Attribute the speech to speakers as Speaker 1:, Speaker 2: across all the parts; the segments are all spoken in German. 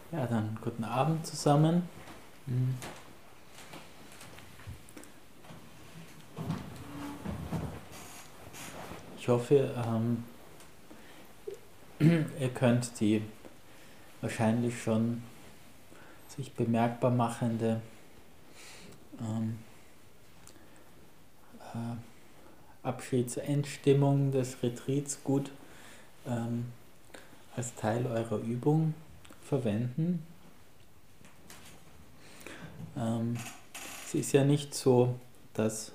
Speaker 1: Ja, dann guten Abend zusammen. Ich hoffe, ihr könnt die wahrscheinlich schon sich bemerkbar machende Abschiedsendstimmung des Retreats gut als Teil eurer Übung verwenden. Es ist ja nicht so, dass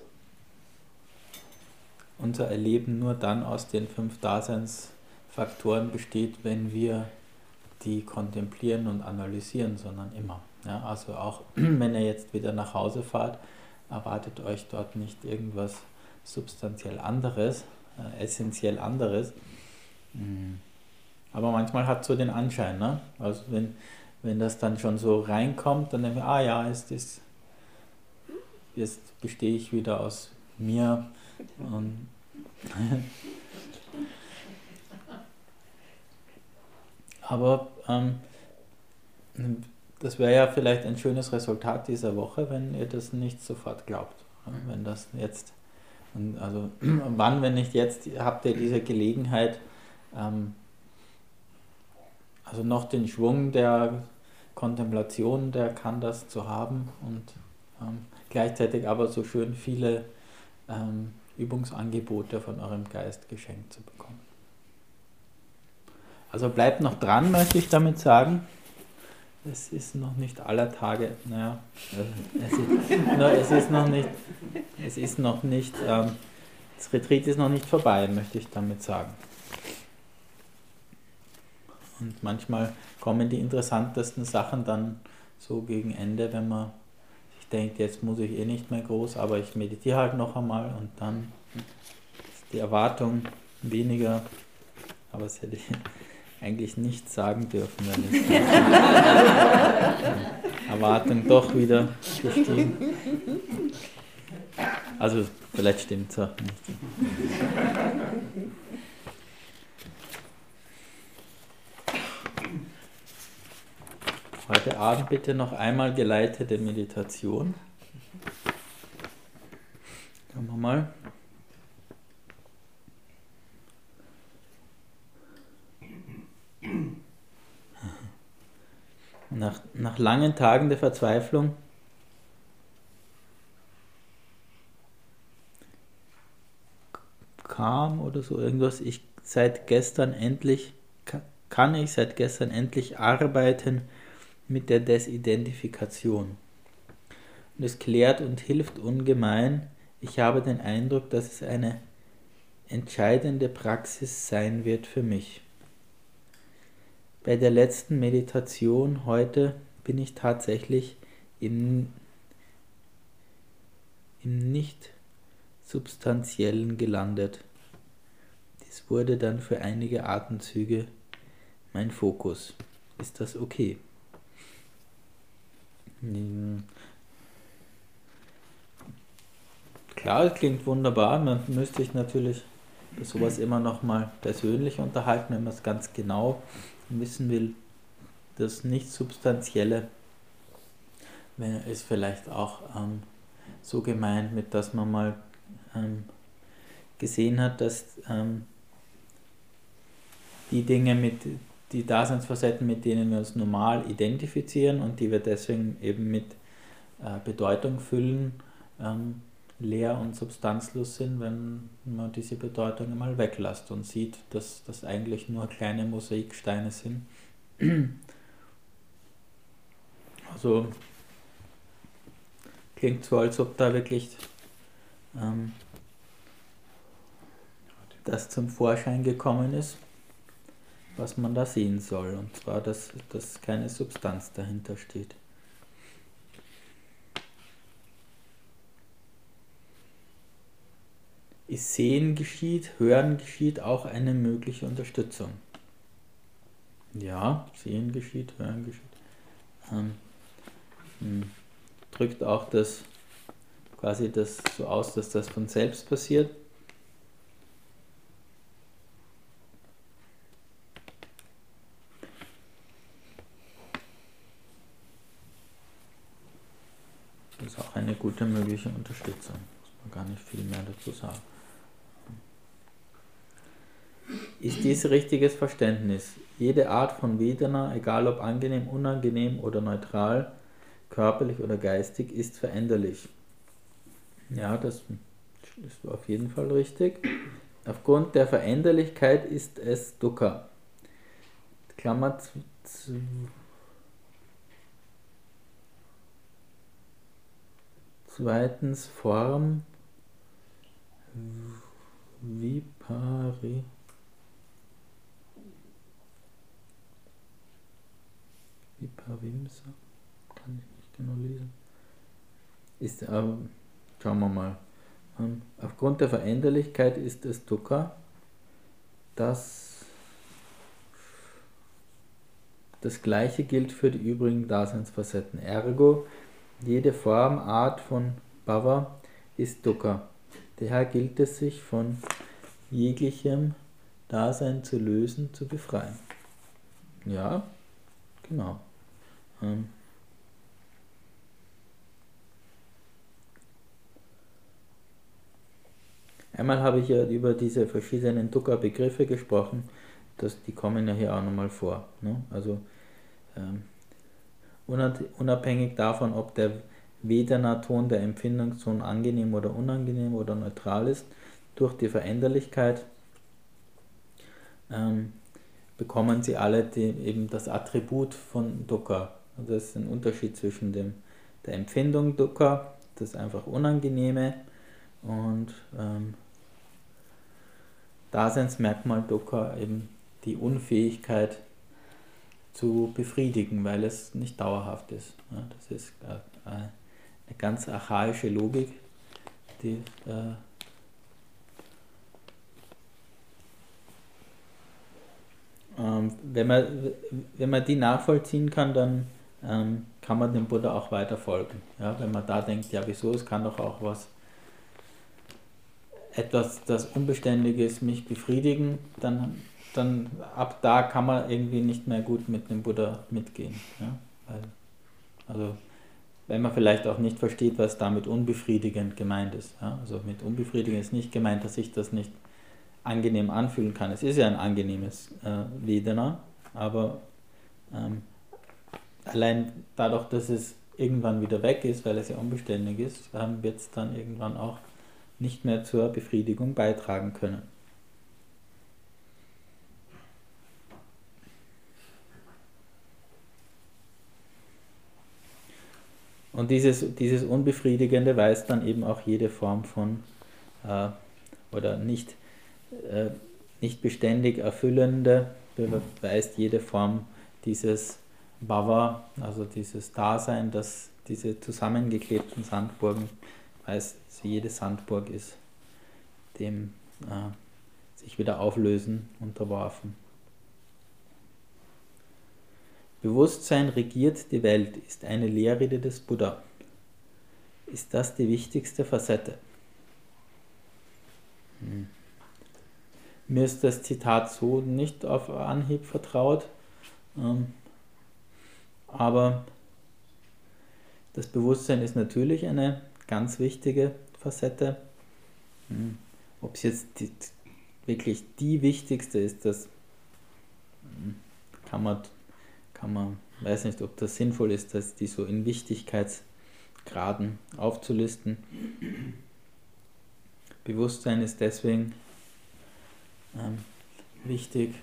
Speaker 1: unser Erleben nur dann aus den 5 Daseinsfaktoren besteht, wenn wir die kontemplieren und analysieren, sondern immer. Ja, also auch wenn ihr jetzt wieder nach Hause fahrt, erwartet euch dort nicht irgendwas substanziell anderes, essentiell anderes. Aber manchmal hat es so den Anschein, ne? Also wenn das dann schon so reinkommt, dann denke ich, ja, jetzt bestehe ich wieder aus mir. Und aber das wäre ja vielleicht ein schönes Resultat dieser Woche, wenn ihr das nicht sofort glaubt. Wenn das jetzt, also wann, wenn nicht jetzt, habt ihr diese Gelegenheit, also noch den Schwung der Kontemplation, der kann das zu haben und gleichzeitig aber so schön viele Übungsangebote von eurem Geist geschenkt zu bekommen. Also bleibt noch dran, möchte ich damit sagen. Es ist noch nicht aller Tage, das Retreat ist noch nicht vorbei, möchte ich damit sagen. Und manchmal kommen die interessantesten Sachen dann so gegen Ende, wenn man sich denkt, jetzt muss ich nicht mehr groß, aber ich meditiere halt noch einmal und dann ist die Erwartung weniger, aber das hätte ich eigentlich nicht sagen dürfen, weil es Erwartung doch wieder gestiegen. Also vielleicht stimmt es auch nicht. Heute Abend bitte noch einmal geleitete Meditation. Schauen wir mal. Nach langen Tagen der Verzweiflung kam oder so irgendwas, kann ich seit gestern endlich arbeiten mit der Desidentifikation. Und es klärt und hilft ungemein. Ich habe den Eindruck, dass es eine entscheidende Praxis sein wird für mich. Bei der letzten Meditation heute bin ich tatsächlich im Nicht-Substanziellen gelandet. Dies wurde dann für einige Atemzüge mein Fokus. Ist das okay? Klar, es klingt wunderbar. Man müsste sich natürlich bei sowas immer noch mal persönlich unterhalten, wenn man es ganz genau wissen will. Das Nicht-Substanzielle ist vielleicht auch so gemeint, mit dass man mal gesehen hat, dass die Dinge, die Daseinsfacetten, mit denen wir uns normal identifizieren und die wir deswegen eben mit Bedeutung füllen, leer und substanzlos sind, wenn man diese Bedeutung einmal weglässt und sieht, dass das eigentlich nur kleine Mosaiksteine sind. Also klingt so, als ob da wirklich das zum Vorschein gekommen ist, was man da sehen soll. Und zwar, dass keine Substanz dahinter steht. Ist Sehen geschieht, Hören geschieht auch eine mögliche Unterstützung. Ja, Sehen geschieht, Hören geschieht. Drückt auch das so aus, dass das von selbst passiert. Das ist auch eine gute mögliche Unterstützung. Muss man gar nicht viel mehr dazu sagen. Ist dies richtiges Verständnis? Jede Art von Vedana, egal ob angenehm, unangenehm oder neutral, körperlich oder geistig, ist veränderlich. Ja, das ist auf jeden Fall richtig. Aufgrund der Veränderlichkeit ist es Dukkha. Klammer zweitens Form Vipavimsa, kann ich nicht genau lesen. Ist, schauen wir mal. Aufgrund der Veränderlichkeit ist es Dukkha. Das Gleiche gilt für die übrigen Daseinsfacetten. Ergo, jede Form, Art von Bhava ist Dukkha. Daher gilt es, sich von jeglichem Dasein zu lösen, zu befreien. Ja, genau. Einmal habe ich ja über diese verschiedenen Dukkha-Begriffe gesprochen, die kommen ja hier auch nochmal vor. Ne? Also unabhängig davon, ob der Vedana-Ton der Empfindungston angenehm oder unangenehm oder neutral ist, durch die Veränderlichkeit bekommen sie alle eben das Attribut von Dukkha. Also das ist ein Unterschied zwischen der Empfindung Dukkha, das einfach Unangenehme, und Daseinsmerkmal Dukkha, eben die Unfähigkeit zu befriedigen, weil es nicht dauerhaft ist. Ja, das ist eine ganz archaische Logik, die wenn man die nachvollziehen kann, dann kann man dem Buddha auch weiter folgen. Ja, wenn man da denkt, ja wieso, es kann doch auch etwas, das unbeständig ist, mich befriedigen, dann ab da kann man irgendwie nicht mehr gut mit dem Buddha mitgehen. Ja? Also wenn man vielleicht auch nicht versteht, was damit unbefriedigend gemeint ist. Ja? Also mit unbefriedigend ist nicht gemeint, dass ich das nicht angenehm anfühlen kann. Es ist ja ein angenehmes Vedana, aber allein dadurch, dass es irgendwann wieder weg ist, weil es ja unbeständig ist, wird es dann irgendwann auch nicht mehr zur Befriedigung beitragen können. Und dieses Unbefriedigende weist dann eben auch jede Form von oder nicht beständig Erfüllende, beweist jede Form dieses Bhava, also dieses Dasein, das diese zusammengeklebten Sandburgen, weiß, jede Sandburg ist dem sich wieder auflösen unterworfen. Bewusstsein regiert die Welt, ist eine Lehrrede des Buddha. Ist das die wichtigste Facette? Mir ist das Zitat so nicht auf Anhieb vertraut, aber das Bewusstsein ist natürlich eine ganz wichtige Facette. Ob es jetzt wirklich die wichtigste ist, das kann man, weiß nicht, ob das sinnvoll ist, dass die so in Wichtigkeitsgraden aufzulisten. Bewusstsein ist deswegen wichtig.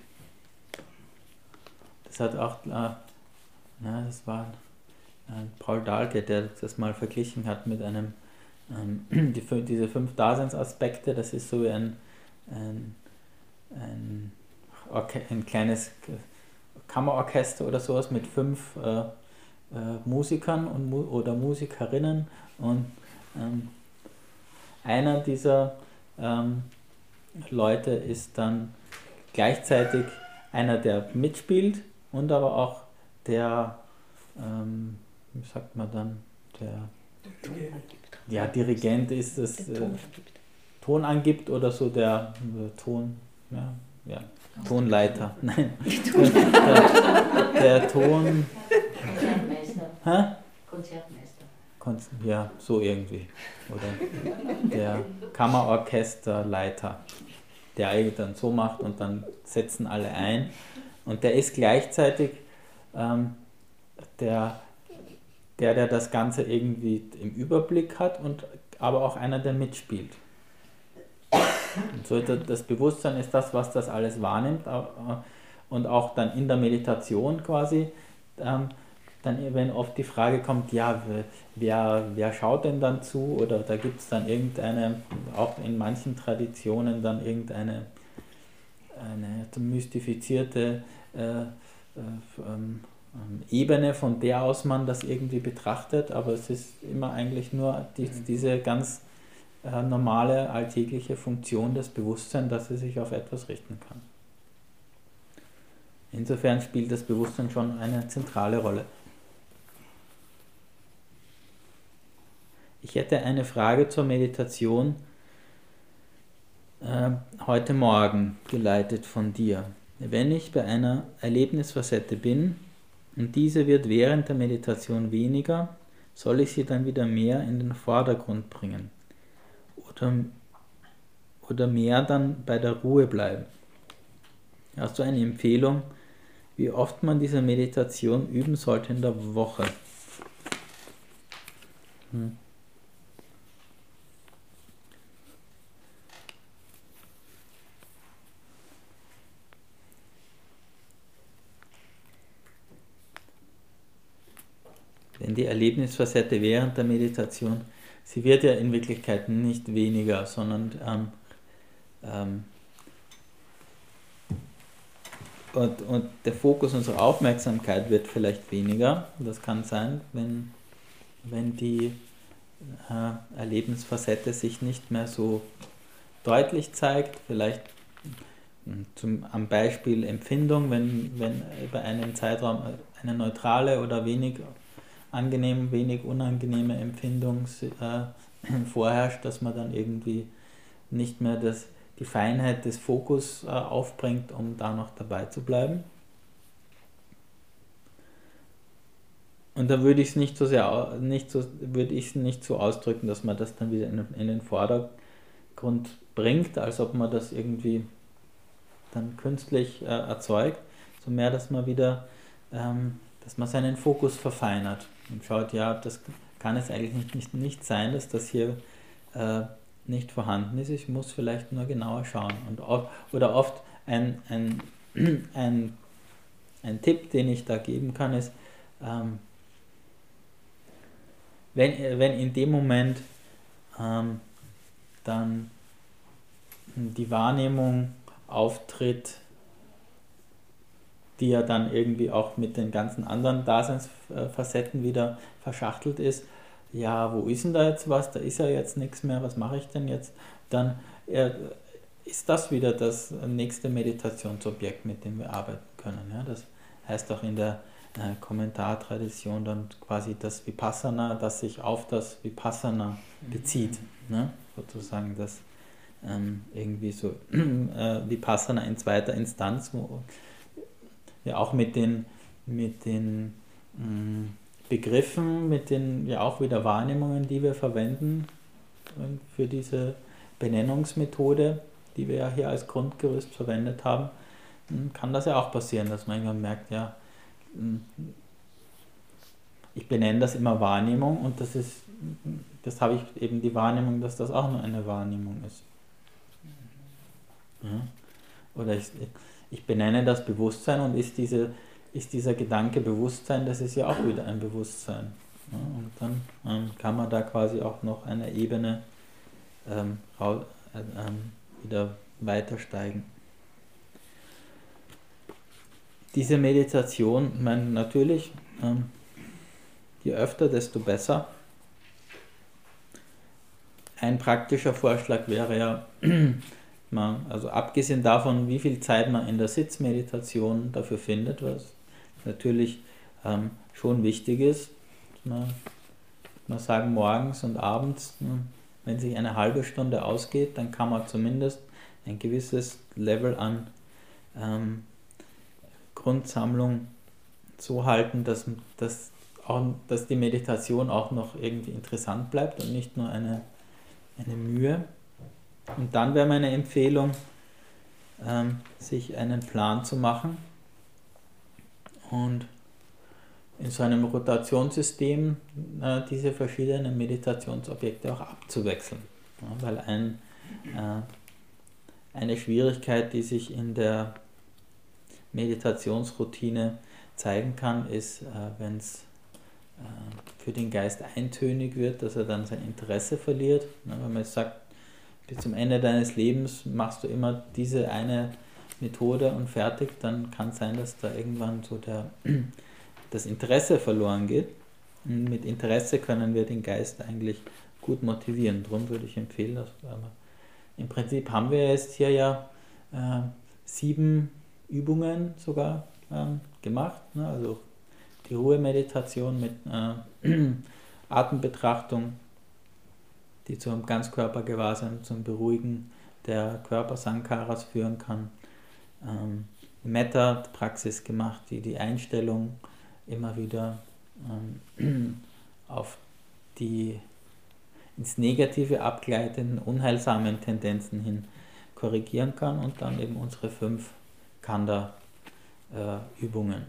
Speaker 1: Das hat auch, das war Paul Dahlke, der das mal verglichen hat mit einem, diese 5 Daseinsaspekte, das ist so wie ein kleines Kammerorchester oder sowas mit 5 Musikern oder Musikerinnen, und einer dieser Leute ist dann gleichzeitig einer, der mitspielt, und aber auch der, wie sagt man dann, der Dirigent ist, das Ton angibt oder so, der Tonleiter, nein, der Ton...
Speaker 2: Konzertmeister.
Speaker 1: Ja, so irgendwie. Oder der Kammerorchesterleiter, der eigentlich dann so macht und dann setzen alle ein. Und der ist gleichzeitig der das Ganze irgendwie im Überblick hat und aber auch einer, der mitspielt. Und so das Bewusstsein ist das, was das alles wahrnimmt und auch dann in der Meditation quasi dann, wenn oft die Frage kommt, ja, wer schaut denn dann zu? Oder da gibt es dann irgendeine, auch in manchen Traditionen dann irgendeine eine mystifizierte Ebene, von der aus man das irgendwie betrachtet, aber es ist immer eigentlich nur diese ganz normale, alltägliche Funktion des Bewusstseins, dass es sich auf etwas richten kann. Insofern spielt das Bewusstsein schon eine zentrale Rolle. Ich hätte eine Frage zur Meditation heute Morgen geleitet von dir. Wenn ich bei einer Erlebnisfacette bin und diese wird während der Meditation weniger, soll ich sie dann wieder mehr in den Vordergrund bringen oder mehr dann bei der Ruhe bleiben? Hast du eine Empfehlung, wie oft man diese Meditation üben sollte in der Woche? Denn die Erlebnisfacette während der Meditation, sie wird ja in Wirklichkeit nicht weniger, sondern und der Fokus unserer Aufmerksamkeit wird vielleicht weniger. Das kann sein, wenn die Erlebnisfacette sich nicht mehr so deutlich zeigt. Vielleicht am Beispiel Empfindung, wenn über einen Zeitraum eine neutrale oder wenig angenehme, wenig unangenehme Empfindung vorherrscht, dass man dann irgendwie nicht mehr die Feinheit des Fokus aufbringt, um da noch dabei zu bleiben. Und da würde ich es nicht so ausdrücken, dass man das dann wieder in den Vordergrund bringt, als ob man das irgendwie dann künstlich erzeugt, so mehr, dass man wieder, dass man seinen Fokus verfeinert und schaut, ja, das kann es eigentlich nicht sein, dass das hier nicht vorhanden ist, ich muss vielleicht nur genauer schauen. Oder oft ein Tipp, den ich da geben kann, ist, wenn in dem Moment dann die Wahrnehmung auftritt, die ja dann irgendwie auch mit den ganzen anderen Daseinsfacetten wieder verschachtelt ist, ja, wo ist denn da jetzt was, da ist ja jetzt nichts mehr, was mache ich denn jetzt? Dann ist das wieder das nächste Meditationsobjekt, mit dem wir arbeiten können. Ja? Das heißt auch in der Kommentartradition dann quasi das Vipassana, das sich auf das Vipassana bezieht. Ne? Sozusagen das irgendwie so Vipassana in zweiter Instanz, wo ja auch mit den Begriffen, mit den ja auch wieder Wahrnehmungen, die wir verwenden für diese Benennungsmethode, die wir ja hier als Grundgerüst verwendet haben, kann das ja auch passieren, dass man irgendwann merkt, ja, ich benenne das immer Wahrnehmung und das habe ich eben die Wahrnehmung, dass das auch nur eine Wahrnehmung ist. Ja? Oder ich benenne das Bewusstsein und ist dieser Gedanke Bewusstsein, das ist ja auch wieder ein Bewusstsein. Ja? Und dann kann man da quasi auch noch eine Ebene wieder weitersteigen. Diese Meditation, ich meine, natürlich, je öfter, desto besser. Ein praktischer Vorschlag wäre ja, also abgesehen davon, wie viel Zeit man in der Sitzmeditation dafür findet, was natürlich schon wichtig ist, dass man sagen, morgens und abends, wenn sich eine halbe Stunde ausgeht, dann kann man zumindest ein gewisses Level an Grundsammlung so halten, dass dass die Meditation auch noch irgendwie interessant bleibt und nicht nur eine Mühe. Und dann wäre meine Empfehlung, sich einen Plan zu machen und in so einem Rotationssystem diese verschiedenen Meditationsobjekte auch abzuwechseln. Ja, weil eine Schwierigkeit, die sich in der Meditationsroutine zeigen kann, ist, wenn es für den Geist eintönig wird, dass er dann sein Interesse verliert. Ja, wenn man jetzt sagt, bis zum Ende deines Lebens machst du immer diese eine Methode und fertig, dann kann es sein, dass da irgendwann so das Interesse verloren geht. Und mit Interesse können wir den Geist eigentlich gut motivieren. Darum würde ich empfehlen, dass im Prinzip haben wir jetzt hier ja 7 Übungen sogar gemacht. Ne? Also die Ruhemeditation mit Atembetrachtung, die zum Ganzkörpergewahrsein, zum Beruhigen der Körpersankharas führen kann. Metta-Praxis gemacht, die die Einstellung immer wieder auf die ins Negative abgleitenden, unheilsamen Tendenzen hin korrigieren kann, und dann eben unsere 5 Kanda-Übungen.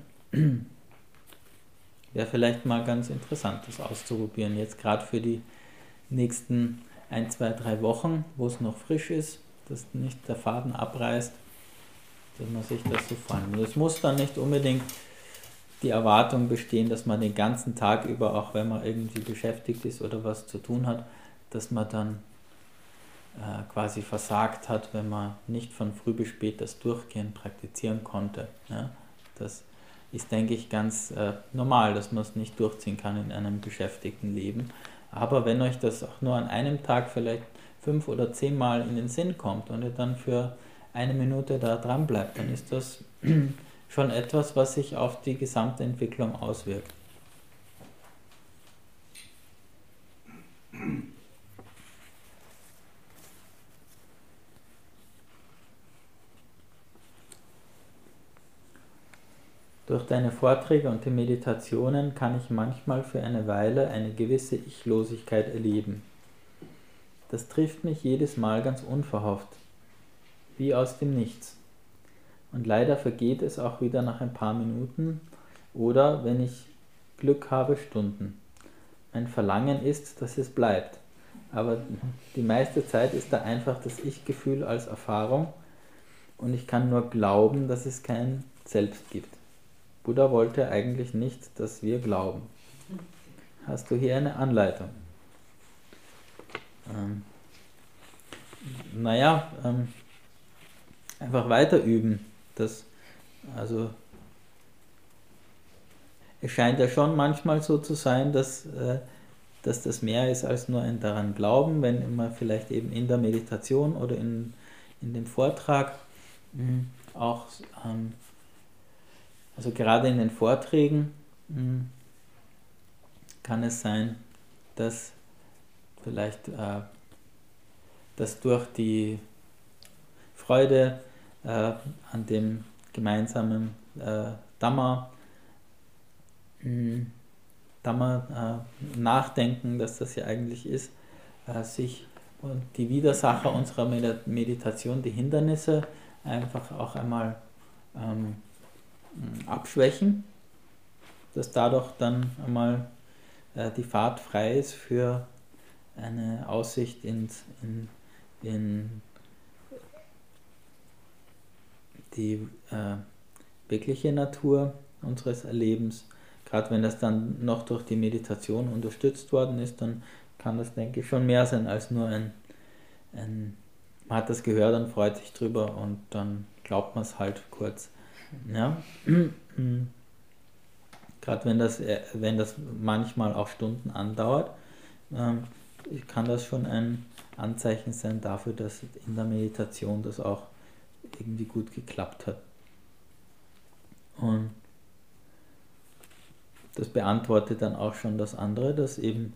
Speaker 1: Wäre vielleicht mal ganz interessant, das auszuprobieren, jetzt gerade für die nächsten 1, 2, 3 Wochen, wo es noch frisch ist, dass nicht der Faden abreißt, dass man sich das so vornimmt. Es muss dann nicht unbedingt die Erwartung bestehen, dass man den ganzen Tag über, auch wenn man irgendwie beschäftigt ist oder was zu tun hat, dass man dann quasi versagt hat, wenn man nicht von früh bis spät das durchgehend praktizieren konnte. Ja? Das ist, denke ich, ganz normal, dass man es nicht durchziehen kann in einem beschäftigten Leben. Aber wenn euch das auch nur an einem Tag vielleicht 5 oder 10 Mal in den Sinn kommt und ihr dann für 1 Minute da dran bleibt, dann ist das schon etwas, was sich auf die gesamte Entwicklung auswirkt. Durch deine Vorträge und die Meditationen kann ich manchmal für eine Weile eine gewisse Ichlosigkeit erleben. Das trifft mich jedes Mal ganz unverhofft, wie aus dem Nichts. Und leider vergeht es auch wieder nach ein paar Minuten oder, wenn ich Glück habe, Stunden. Mein Verlangen ist, dass es bleibt, aber die meiste Zeit ist da einfach das Ich-Gefühl als Erfahrung und ich kann nur glauben, dass es kein Selbst gibt. Buddha wollte eigentlich nicht, dass wir glauben. Hast du hier eine Anleitung? Einfach weiter üben. Also es scheint ja schon manchmal so zu sein, dass das mehr ist als nur ein daran glauben, wenn man vielleicht eben in der Meditation oder in dem Vortrag auch also gerade in den Vorträgen kann es sein, dass vielleicht dass durch die Freude an dem gemeinsamen Dhamma nachdenken, dass das ja eigentlich ist, sich und die Widersacher unserer Meditation, die Hindernisse, einfach auch einmal abschwächen, dass dadurch dann einmal die Fahrt frei ist für eine Aussicht in die wirkliche Natur unseres Erlebens. Gerade wenn das dann noch durch die Meditation unterstützt worden ist, dann kann das, denke ich, schon mehr sein als nur man hat das gehört und freut sich drüber und dann glaubt man es halt kurz. Ja? Gerade wenn das manchmal auch Stunden andauert, kann das schon ein Anzeichen sein dafür, dass in der Meditation das auch irgendwie gut geklappt hat. Und das beantwortet dann auch schon das andere, dass eben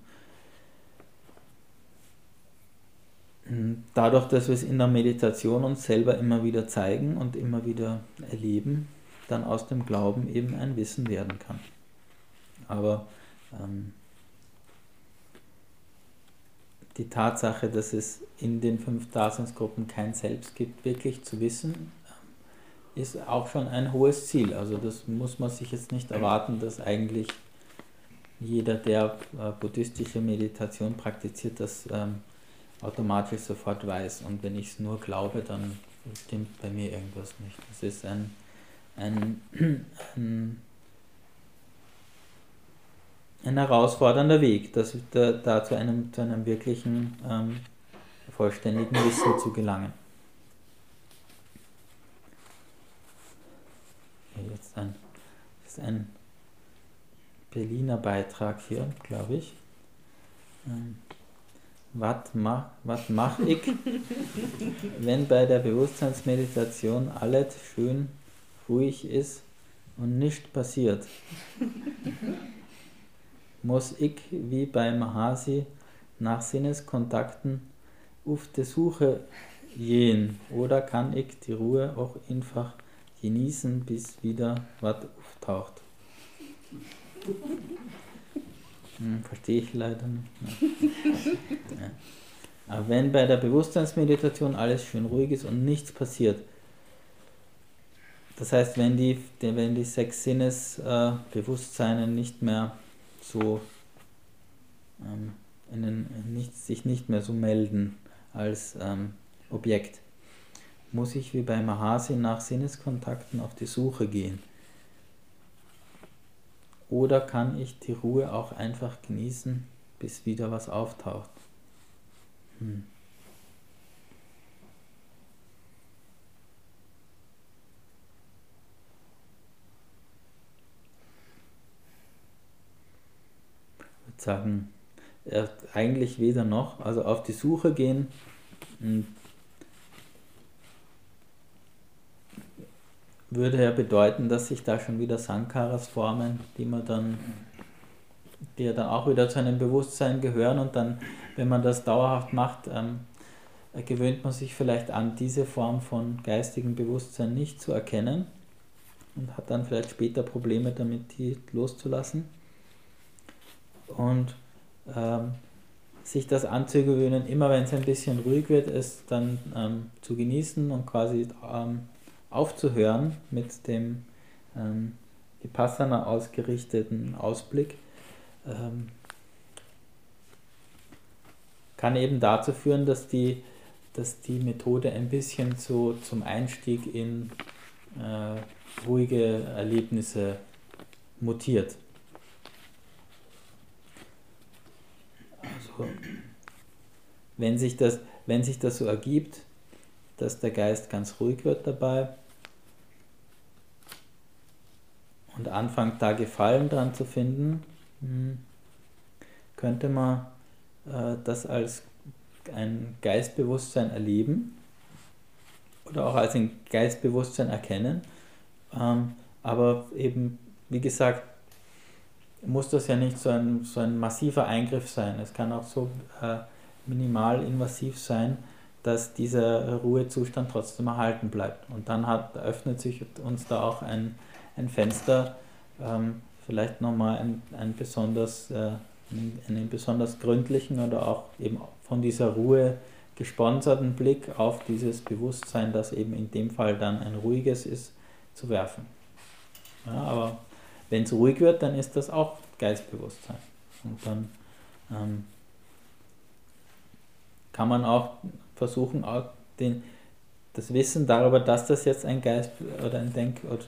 Speaker 1: dadurch, dass wir es in der Meditation uns selber immer wieder zeigen und immer wieder erleben, dann aus dem Glauben eben ein Wissen werden kann. Aber die Tatsache, dass es in den 5 Daseinsgruppen kein Selbst gibt, wirklich zu wissen, ist auch schon ein hohes Ziel. Also das muss man sich jetzt nicht erwarten, dass eigentlich jeder, der buddhistische Meditation praktiziert, das automatisch sofort weiß. Und wenn ich es nur glaube, dann stimmt bei mir irgendwas nicht. Es ist ein herausfordernder Weg, da zu einem wirklichen vollständigen Wissen zu gelangen. Jetzt ist ein Berliner Beitrag hier, glaube ich. Was mach ich, wenn bei der Bewusstseinsmeditation alles schön ruhig ist und nichts passiert? Muss ich, wie bei Mahasi, nach Sinneskontakten auf die Suche gehen? Oder kann ich die Ruhe auch einfach genießen, bis wieder was auftaucht? Verstehe ich leider nicht. Ja. Aber wenn bei der Bewusstseinsmeditation alles schön ruhig ist und nichts passiert, das heißt, wenn die 6 Sinnesbewusstseine nicht mehr so sich nicht mehr so melden als Objekt, muss ich wie bei Mahasi nach Sinneskontakten auf die Suche gehen? Oder kann ich die Ruhe auch einfach genießen, bis wieder was auftaucht? Ich würde sagen, eigentlich weder noch, also auf die Suche gehen, würde ja bedeuten, dass sich da schon wieder Sankharas formen, die ja dann auch wieder zu einem Bewusstsein gehören, und dann, wenn man das dauerhaft macht, gewöhnt man sich vielleicht an, diese Form von geistigem Bewusstsein nicht zu erkennen und hat dann vielleicht später Probleme damit, die loszulassen. Und sich das anzugewöhnen, immer wenn es ein bisschen ruhig wird, es dann zu genießen und quasi aufzuhören mit dem Vipassana ausgerichteten Ausblick, kann eben dazu führen, dass die Methode ein bisschen so zum Einstieg in ruhige Erlebnisse mutiert. Also, wenn sich das so ergibt, dass der Geist ganz ruhig wird dabei und anfängt da Gefallen dran zu finden, könnte man das als ein Geistbewusstsein erleben oder auch als ein Geistbewusstsein erkennen. Aber eben, wie gesagt, muss das ja nicht so ein massiver Eingriff sein. Es kann auch so minimal invasiv sein, dass dieser Ruhezustand trotzdem erhalten bleibt. Und dann öffnet sich uns da auch ein Fenster, vielleicht nochmal einen besonders gründlichen oder auch eben von dieser Ruhe gesponserten Blick auf dieses Bewusstsein, das eben in dem Fall dann ein ruhiges ist, zu werfen. Ja, aber wenn es ruhig wird, dann ist das auch Geistbewusstsein. Und dann kann man auch versuchen, auch das Wissen darüber, dass das jetzt ein Geist oder ein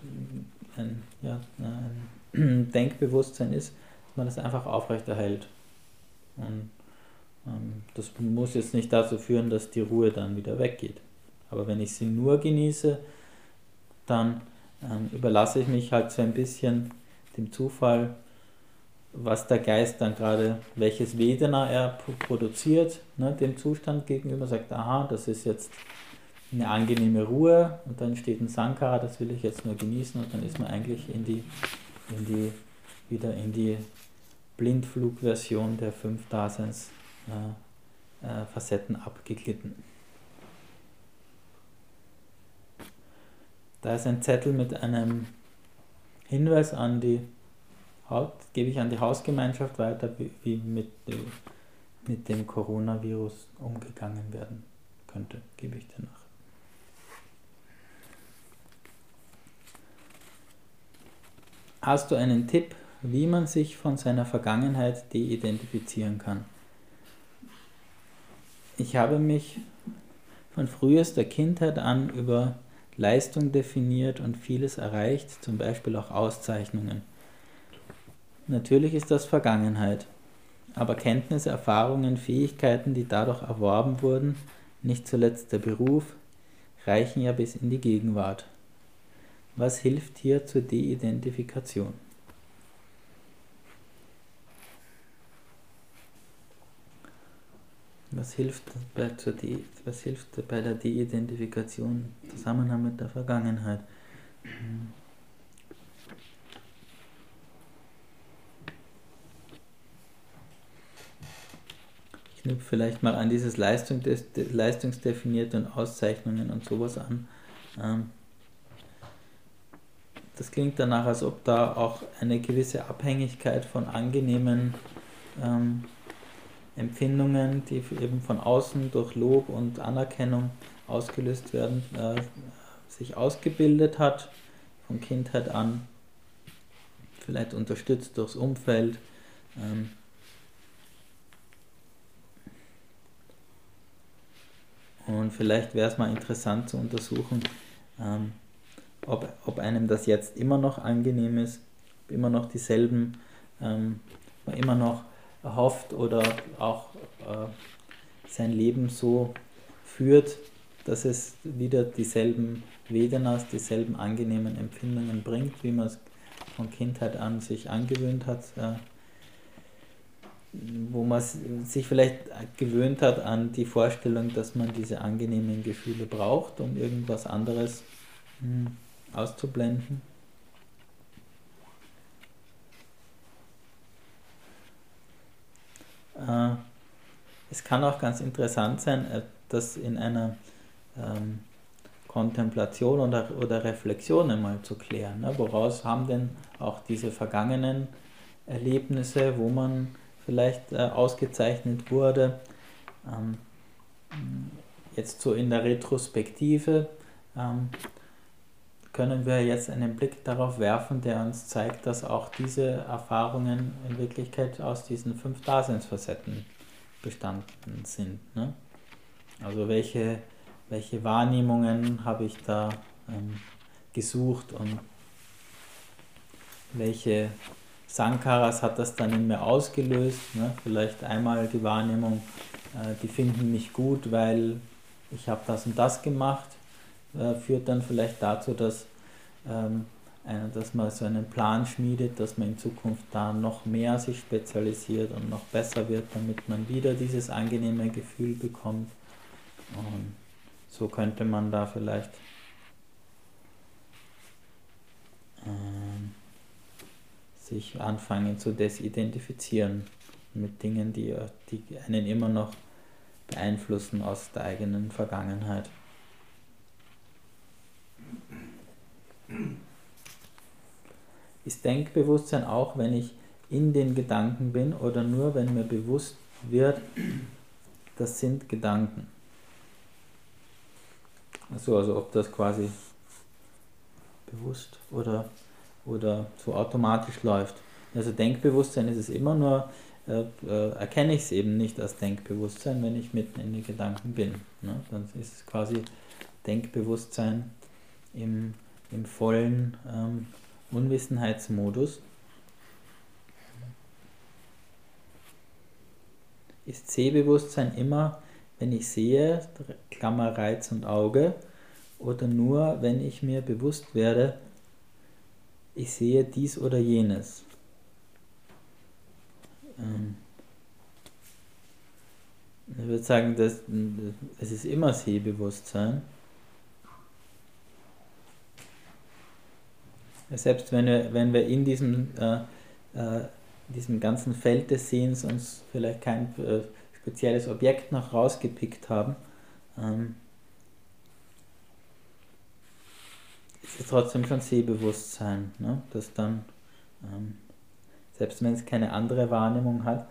Speaker 1: Denkbewusstsein ist, dass man das einfach aufrechterhält. Und das muss jetzt nicht dazu führen, dass die Ruhe dann wieder weggeht. Aber wenn ich sie nur genieße, dann überlasse ich mich halt so ein bisschen dem Zufall, was der Geist dann gerade, welches Vedana er produziert, ne, dem Zustand gegenüber, sagt, aha, das ist jetzt eine angenehme Ruhe, und dann steht ein Sankhara, das will ich jetzt nur genießen, und dann ist man eigentlich wieder in die Blindflugversion der 5 Facetten abgeglitten. Da ist ein Zettel mit einem Hinweis an die gebe ich an die Hausgemeinschaft weiter, wie mit dem Coronavirus umgegangen werden könnte, gebe ich dir nach. Hast du einen Tipp, wie man sich von seiner Vergangenheit deidentifizieren kann? Ich habe mich von frühester Kindheit an über Leistung definiert und vieles erreicht, zum Beispiel auch Auszeichnungen. Natürlich ist das Vergangenheit, aber Kenntnisse, Erfahrungen, Fähigkeiten, die dadurch erworben wurden, nicht zuletzt der Beruf, reichen ja bis in die Gegenwart. Was hilft hier zur Deidentifikation? Was hilft bei der Deidentifikation im Zusammenhang mit der Vergangenheit? Ich knüpfe vielleicht mal an dieses Leistungsdefinierte und Auszeichnungen und sowas an. Das klingt danach, als ob da auch eine gewisse Abhängigkeit von angenehmen Empfindungen, die eben von außen durch Lob und Anerkennung ausgelöst werden, sich ausgebildet hat, von Kindheit an, vielleicht unterstützt durchs Umfeld. Und vielleicht wäre es mal interessant zu untersuchen, ob einem das jetzt immer noch angenehm ist, ob immer noch dieselben, man immer noch erhofft oder auch sein Leben so führt, dass es wieder dieselben Vedanas, dieselben angenehmen Empfindungen bringt, wie man es von Kindheit an sich angewöhnt hat, wo man sich vielleicht gewöhnt hat an die Vorstellung, dass man diese angenehmen Gefühle braucht, um irgendwas anderes auszublenden. Es kann auch ganz interessant sein, das in einer Kontemplation oder Reflexion einmal zu klären. Ne? Woraus haben denn auch diese vergangenen Erlebnisse, wo man vielleicht ausgezeichnet wurde, jetzt so in der Retrospektive, können wir jetzt einen Blick darauf werfen, der uns zeigt, dass auch diese Erfahrungen in Wirklichkeit aus diesen 5 Daseinsfacetten bestanden sind. Ne? Also welche Wahrnehmungen habe ich da gesucht und welche Sankharas hat das dann in mir ausgelöst? Ne? Vielleicht einmal die Wahrnehmung, die finden mich gut, weil ich habe das und das gemacht, führt dann vielleicht dazu, dass man so einen Plan schmiedet, dass man in Zukunft da noch mehr sich spezialisiert und noch besser wird, damit man wieder dieses angenehme Gefühl bekommt. Und so könnte man da vielleicht sich anfangen zu desidentifizieren mit Dingen, die einen immer noch beeinflussen aus der eigenen Vergangenheit. Ist Denkbewusstsein auch, wenn ich in den Gedanken bin oder nur, wenn mir bewusst wird, das sind Gedanken? Also ob das quasi bewusst oder so automatisch läuft. Also Denkbewusstsein ist es immer, nur erkenne ich es eben nicht als Denkbewusstsein, wenn ich mitten in den Gedanken bin. Ne? Dann ist es quasi Denkbewusstsein im vollen Unwissenheitsmodus. Ist Sehbewusstsein immer, wenn ich sehe, Klammer Reiz und Auge, oder nur, wenn ich mir bewusst werde, ich sehe dies oder jenes? Ich würde sagen, es ist immer Sehbewusstsein. Selbst wenn wir in diesem ganzen Feld des Sehens uns vielleicht kein spezielles Objekt noch rausgepickt haben, ist es trotzdem schon Sehbewusstsein, ne? Das dann selbst wenn es keine andere Wahrnehmung hat,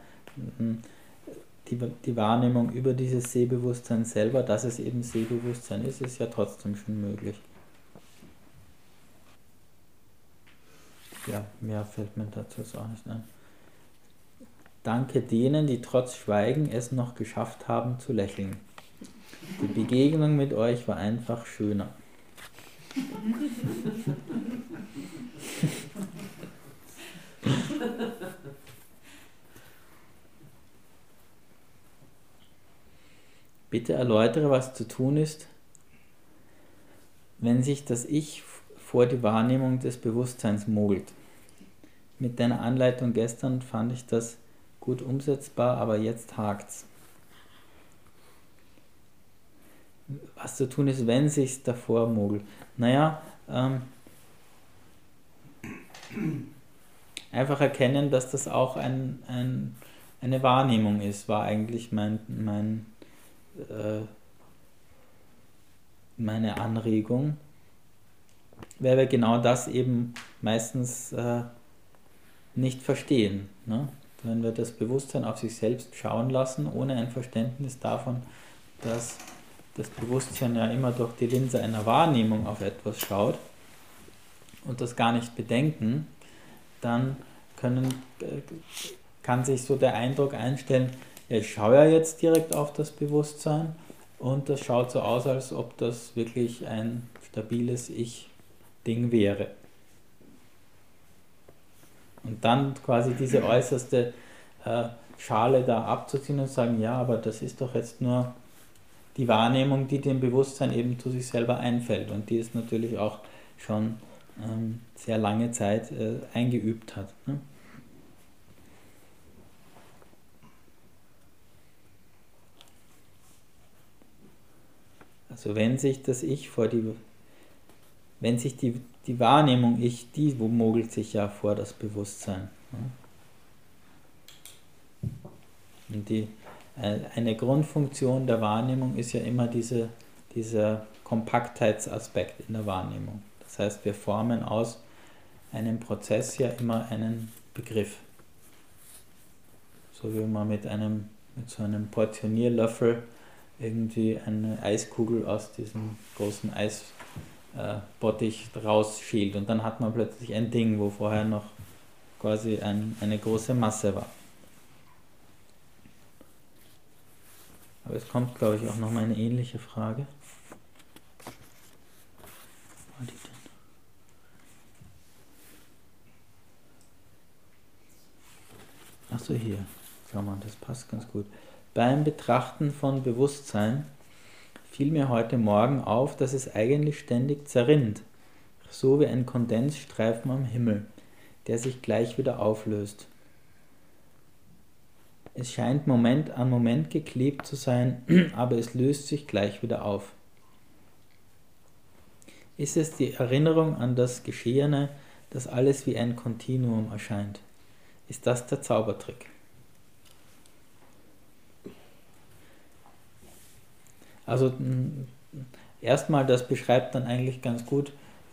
Speaker 1: die Wahrnehmung über dieses Sehbewusstsein selber, dass es eben Sehbewusstsein ist ja trotzdem schon möglich. Ja, mehr fällt mir dazu auch nicht ein. Danke denen, die trotz Schweigen es noch geschafft haben zu lächeln. Die Begegnung mit euch war einfach schöner. Bitte erläutere, was zu tun ist, wenn sich das Ich vor die Wahrnehmung des Bewusstseins mogelt. Mit deiner Anleitung gestern fand ich das gut umsetzbar, aber jetzt hakt's. Was zu tun ist, wenn sich's davor mogelt. Naja, einfach erkennen, dass das auch eine Wahrnehmung ist, war eigentlich meine Anregung. Weil wir genau das eben meistens nicht verstehen. Ne? Wenn wir das Bewusstsein auf sich selbst schauen lassen, ohne ein Verständnis davon, dass das Bewusstsein ja immer durch die Linse einer Wahrnehmung auf etwas schaut und das gar nicht bedenken, dann kann sich so der Eindruck einstellen, ja, ich schaue ja jetzt direkt auf das Bewusstsein und das schaut so aus, als ob das wirklich ein stabiles Ich-Ding wäre. Und dann quasi diese äußerste Schale da abzuziehen und sagen, ja, aber das ist doch jetzt nur die Wahrnehmung, die dem Bewusstsein eben zu sich selber einfällt und die es natürlich auch schon sehr lange Zeit eingeübt hat. Ne? Also wenn sich das Ich wenn sich die Wahrnehmung die mogelt sich ja vor das Bewusstsein. Ne? Und eine Grundfunktion der Wahrnehmung ist ja immer dieser Kompaktheitsaspekt in der Wahrnehmung. Das heißt, wir formen aus einem Prozess ja immer einen Begriff. So wie man mit so einem Portionierlöffel irgendwie eine Eiskugel aus diesem großen Eisbottich rausschält und dann hat man plötzlich ein Ding, wo vorher noch quasi eine große Masse war. Aber es kommt, glaube ich, auch nochmal eine ähnliche Frage. Wo war die denn? Achso, hier. Schau mal, das passt ganz gut. Beim Betrachten von Bewusstsein fiel mir heute Morgen auf, dass es eigentlich ständig zerrinnt, so wie ein Kondensstreifen am Himmel, der sich gleich wieder auflöst. Es scheint Moment an Moment geklebt zu sein, aber es löst sich gleich wieder auf. Ist es die Erinnerung an das Geschehene, dass alles wie ein Kontinuum erscheint? Ist das der Zaubertrick? Also erstmal, das beschreibt dann eigentlich ganz gut,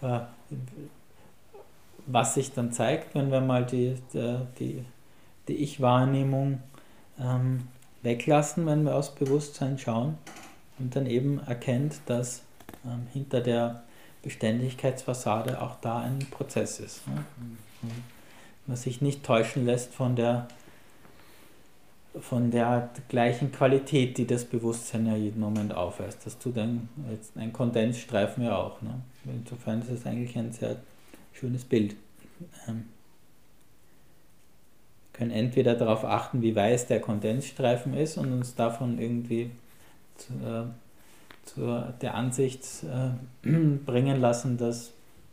Speaker 1: was sich dann zeigt, wenn wir mal die Ich-Wahrnehmung weglassen, wenn wir aufs Bewusstsein schauen und dann eben erkennt, dass hinter der Beständigkeitsfassade auch da ein Prozess ist. Ne? Man sich nicht täuschen lässt von der gleichen Qualität, die das Bewusstsein ja jeden Moment aufweist. Das tut ein Kondensstreifen ja auch. Ne? Insofern ist es eigentlich ein sehr schönes Bild. Können entweder darauf achten, wie weiß der Kondensstreifen ist und uns davon irgendwie zu der Ansicht bringen lassen, dass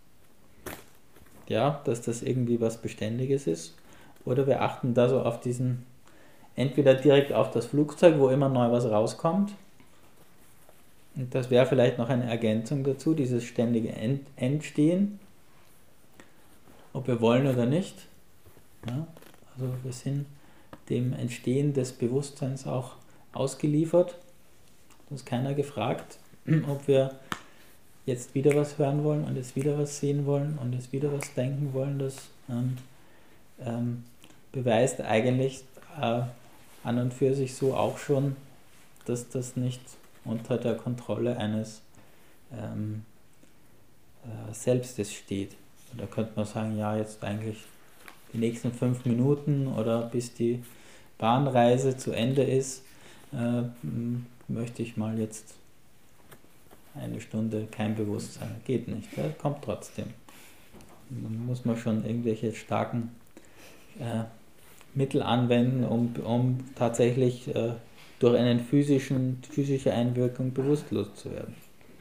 Speaker 1: das irgendwie was Beständiges ist. Oder wir achten da so auf entweder direkt auf das Flugzeug, wo immer neu was rauskommt. Und das wäre vielleicht noch eine Ergänzung dazu, dieses ständige Entstehen, ob wir wollen oder nicht. Ja? Also wir sind dem Entstehen des Bewusstseins auch ausgeliefert. Da ist keiner gefragt, ob wir jetzt wieder was hören wollen und jetzt wieder was sehen wollen und jetzt wieder was denken wollen. beweist eigentlich an und für sich so auch schon, dass das nicht unter der Kontrolle eines Selbstes steht. Da könnte man sagen, ja, jetzt eigentlich die nächsten 5 Minuten oder bis die Bahnreise zu Ende ist, möchte ich mal jetzt eine Stunde kein Bewusstsein. Geht nicht, das kommt trotzdem. Dann muss man schon irgendwelche starken Mittel anwenden, um tatsächlich durch eine physische Einwirkung bewusstlos zu werden.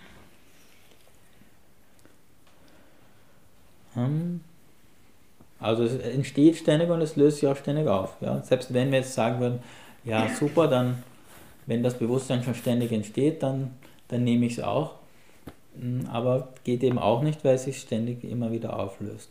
Speaker 1: Also es entsteht ständig und es löst sich auch ständig auf. Ja? Selbst wenn wir jetzt sagen würden, ja super, dann wenn das Bewusstsein schon ständig entsteht, dann nehme ich es auch. Aber geht eben auch nicht, weil es sich ständig immer wieder auflöst.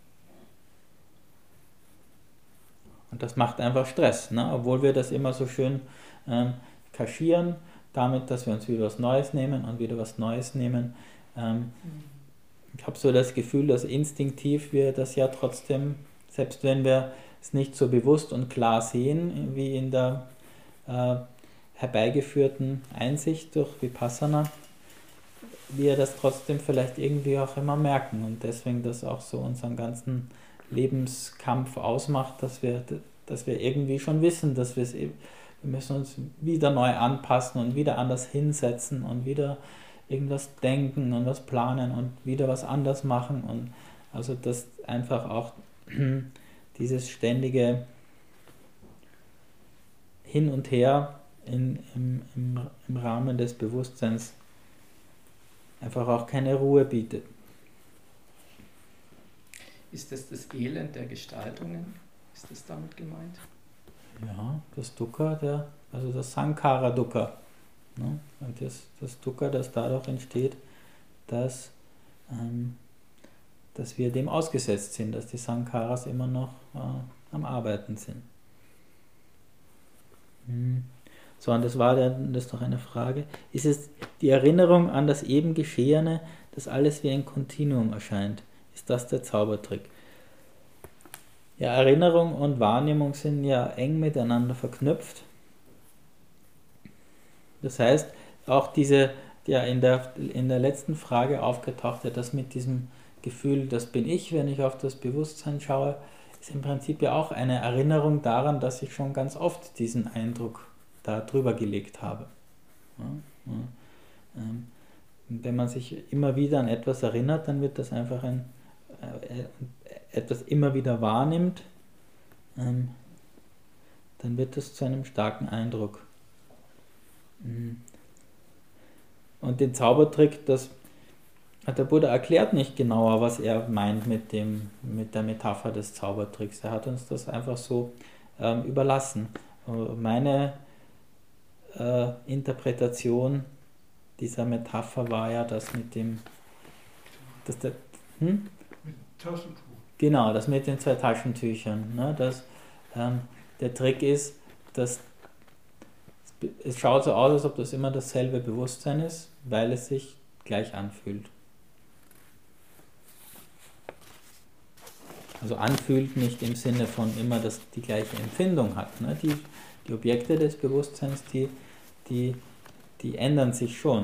Speaker 1: Und das macht einfach Stress, ne? Obwohl wir das immer so schön kaschieren, damit, dass wir uns wieder was Neues nehmen und wieder was Neues nehmen. Ich habe so das Gefühl, dass instinktiv wir das ja trotzdem, selbst wenn wir es nicht so bewusst und klar sehen, wie in der herbeigeführten Einsicht durch Vipassana, wir das trotzdem vielleicht irgendwie auch immer merken und deswegen das auch so unseren ganzen Lebenskampf ausmacht, dass wir irgendwie schon wissen, dass wir müssen uns wieder neu anpassen und wieder anders hinsetzen und wieder irgendwas denken und was planen und wieder was anders machen und also dass einfach auch dieses ständige Hin und Her im Rahmen des Bewusstseins einfach auch keine Ruhe bietet.
Speaker 2: Ist das Elend der Gestaltungen? Ist das damit gemeint?
Speaker 1: Ja, das Dukkha, also das Sankhara-Dukkha. Ne? Und das Dukkha, das dadurch entsteht, dass wir dem ausgesetzt sind, dass die Sankharas immer noch am Arbeiten sind. So, und das ist doch eine Frage. Ist es die Erinnerung an das eben Geschehene, dass alles wie ein Kontinuum erscheint? Ist das der Zaubertrick? Ja, Erinnerung und Wahrnehmung sind ja eng miteinander verknüpft. Das heißt, auch diese, ja in der letzten Frage aufgetauchte, das mit diesem Gefühl, das bin ich, wenn ich auf das Bewusstsein schaue, ist im Prinzip ja auch eine Erinnerung daran, dass ich schon ganz oft diesen Eindruck da drüber gelegt habe. Wenn man sich immer wieder an etwas erinnert, dann wird das einfach etwas immer wieder wahrnimmt, dann wird das zu einem starken Eindruck. Und den Zaubertrick, der Buddha erklärt nicht genauer, was er meint mit der Metapher des Zaubertricks. Er hat uns das einfach so überlassen. Meine Interpretation dieser Metapher war ja das mit dem mit Taschentuch. Genau, das mit den 2 Taschentüchern. Ne? Der Trick ist, dass es schaut so aus, als ob das immer dasselbe Bewusstsein ist, weil es sich gleich anfühlt. Also anfühlt nicht im Sinne von immer, dass die gleiche Empfindung hat. Ne? Die Objekte des Bewusstseins, die ändern sich schon.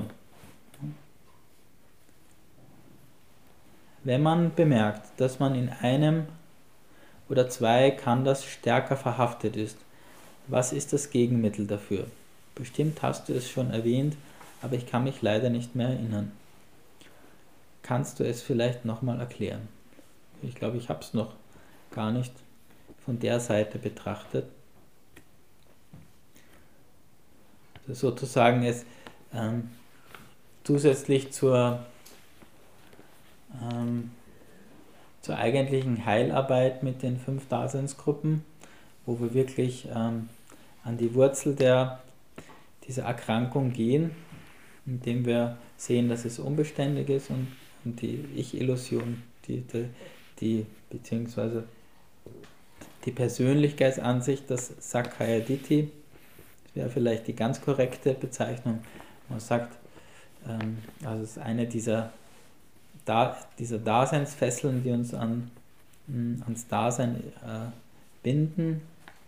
Speaker 1: Wenn man bemerkt, dass man in einem oder 2 Khandhas stärker verhaftet ist, was ist das Gegenmittel dafür? Bestimmt hast du es schon erwähnt, aber ich kann mich leider nicht mehr erinnern. Kannst du es vielleicht nochmal erklären? Ich glaube, ich habe es noch gar nicht von der Seite betrachtet. Also sozusagen es zusätzlich zur eigentlichen Heilarbeit mit den 5 Daseinsgruppen, wo wir wirklich an die Wurzel dieser Erkrankung gehen, indem wir sehen, dass es unbeständig ist und die Ich-Illusion, beziehungsweise die Persönlichkeitsansicht, das Sakkaya Ditthi, das wäre vielleicht die ganz korrekte Bezeichnung. Man sagt, also es ist eine dieser Daseinsfesseln, die uns ans Dasein verbinden.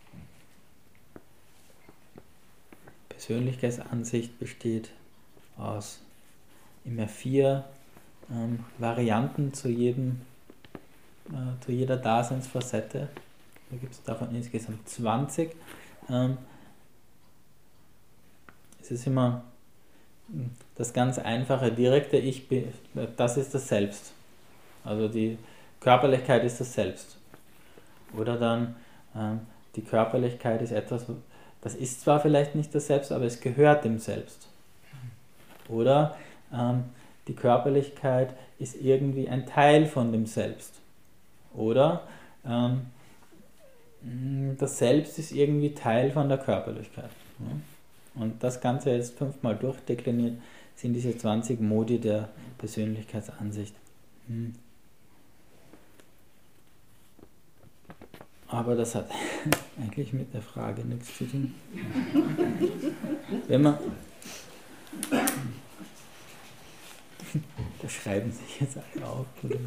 Speaker 1: Persönlichkeitsansicht besteht aus immer 4 Varianten zu jeder Daseinsfacette. Da gibt es davon insgesamt 20. Es ist immer das ganz einfache, direkte Ich, das ist das Selbst. Also die Körperlichkeit ist das Selbst. Oder dann die Körperlichkeit ist etwas, das ist zwar vielleicht nicht das Selbst, aber es gehört dem Selbst. Oder die Körperlichkeit ist irgendwie ein Teil von dem Selbst. Oder das Selbst ist irgendwie Teil von der Körperlichkeit. Und das Ganze jetzt 5-mal durchdekliniert sind diese 20 Modi der Persönlichkeitsansicht. Aber das hat eigentlich mit der Frage nichts zu tun. Wenn man da schreiben sich jetzt alle auf.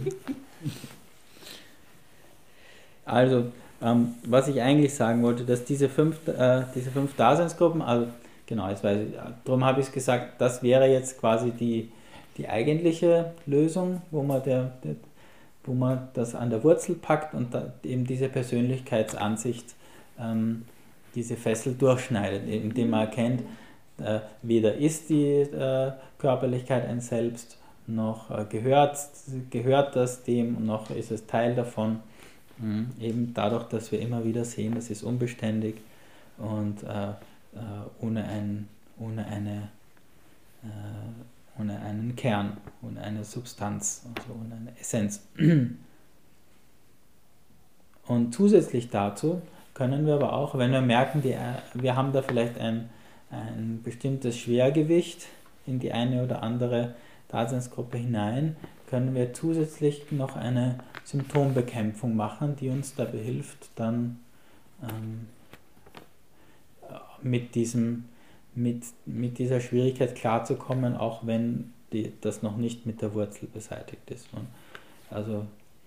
Speaker 1: Also, was ich eigentlich sagen wollte, dass diese fünf Daseinsgruppen, also genau, jetzt weiß ich, darum habe ich es gesagt, das wäre jetzt quasi die eigentliche Lösung, wo man das an der Wurzel packt und eben diese Persönlichkeitsansicht, diese Fessel durchschneidet, indem man erkennt, weder ist die Körperlichkeit ein Selbst, noch gehört das dem, noch ist es Teil davon. Eben dadurch, dass wir immer wieder sehen, das ist unbeständig und ohne einen Kern, ohne eine Substanz, also ohne eine Essenz. Und zusätzlich dazu können wir aber auch, wenn wir merken, wir haben da vielleicht ein bestimmtes Schwergewicht in die eine oder andere Daseinsgruppe hinein, können wir zusätzlich noch eine Symptombekämpfung machen, die uns dabei hilft, dann mit dieser Schwierigkeit klarzukommen, auch wenn das noch nicht mit der Wurzel beseitigt ist. Also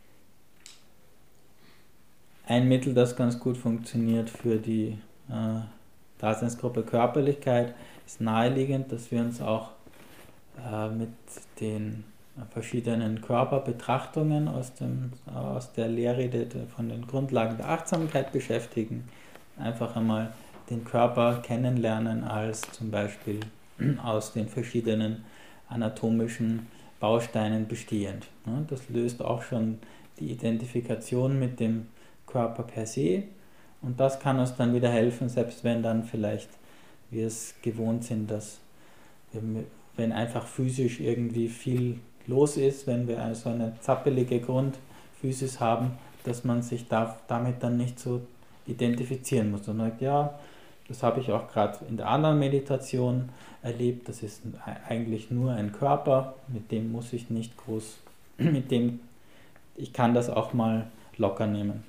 Speaker 1: ein Mittel, das ganz gut funktioniert für die Daseinsgruppe Körperlichkeit, ist naheliegend, dass wir uns auch mit den verschiedenen Körperbetrachtungen aus der Lehrrede von den Grundlagen der Achtsamkeit beschäftigen. Einfach einmal den Körper kennenlernen als zum Beispiel aus den verschiedenen anatomischen Bausteinen bestehend. Das löst auch schon die Identifikation mit dem Körper per se und das kann uns dann wieder helfen, selbst wenn dann vielleicht wir es gewohnt sind, dass wenn einfach physisch irgendwie viel los ist, wenn wir also eine zappelige Grundphysis haben, dass man sich damit dann nicht so identifizieren muss. Und sagt, ja, das habe ich auch gerade in der anderen Meditation erlebt, das ist eigentlich nur ein Körper, mit dem muss ich nicht groß, ich kann das auch mal locker nehmen.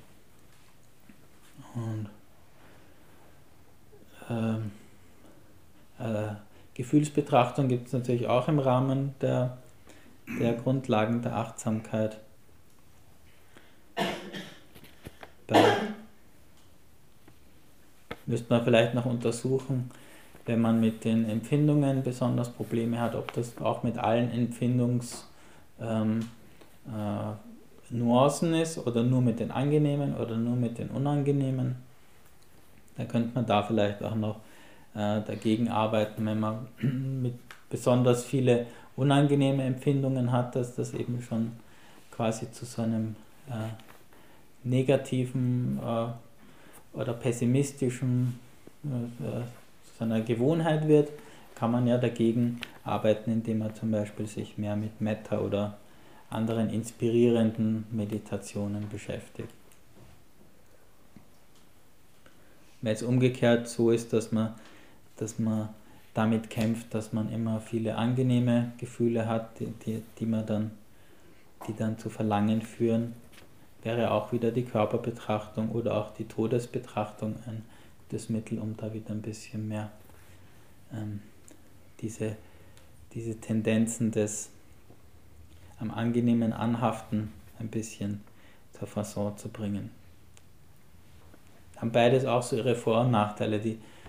Speaker 1: Und Gefühlsbetrachtung gibt es natürlich auch im Rahmen der Grundlagen der Achtsamkeit. Müsste man vielleicht noch untersuchen, wenn man mit den Empfindungen besonders Probleme hat, ob das auch mit allen Nuancen ist oder nur mit den angenehmen oder nur mit den unangenehmen. Da könnte man da vielleicht auch noch dagegen arbeiten, wenn man mit besonders viele unangenehme Empfindungen hat, dass das eben schon quasi zu so einem negativen oder pessimistischen, so einer Gewohnheit wird, kann man ja dagegen arbeiten, indem man zum Beispiel sich mehr mit Metta oder anderen inspirierenden Meditationen beschäftigt. Wenn es umgekehrt so ist, dass man damit kämpft, dass man immer viele angenehme Gefühle hat, die dann zu Verlangen führen, wäre auch wieder die Körperbetrachtung oder auch die Todesbetrachtung ein gutes Mittel, um da wieder ein bisschen mehr diese Tendenzen des am angenehmen Anhaften ein bisschen zur Fasson zu bringen. haben beides auch so ihre Vor- und Nachteile.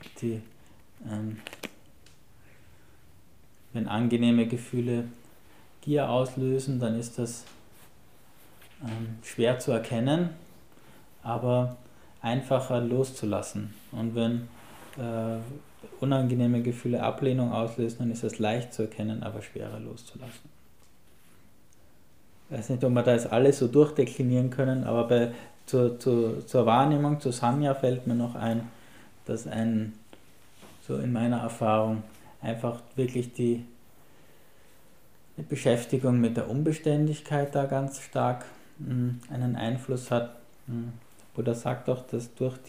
Speaker 1: Wenn angenehme Gefühle Gier auslösen, dann ist das schwer zu erkennen, aber einfacher loszulassen. Und wenn unangenehme Gefühle Ablehnung auslösen, dann ist das leicht zu erkennen, aber schwerer loszulassen. Ich weiß nicht, ob wir da jetzt alles so durchdeklinieren können, aber zur Wahrnehmung, zu Sanya fällt mir noch ein, dass so in meiner Erfahrung einfach wirklich die Beschäftigung mit der Unbeständigkeit da ganz stark einen Einfluss hat. Buddha sagt auch, dass durch